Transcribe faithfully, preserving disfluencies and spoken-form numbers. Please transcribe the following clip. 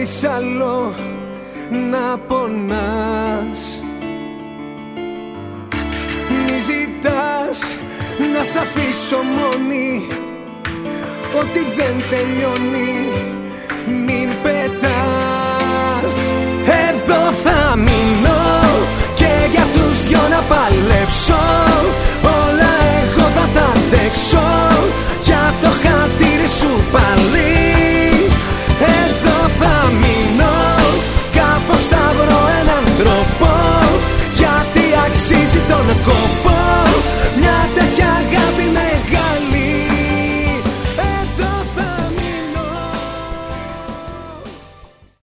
μπορείς άλλο να πονάς. Μη ζητάς να σ' αφήσω μόνη, ότι δεν τελειώνει. Μην πετάς, εδώ θα μείνω.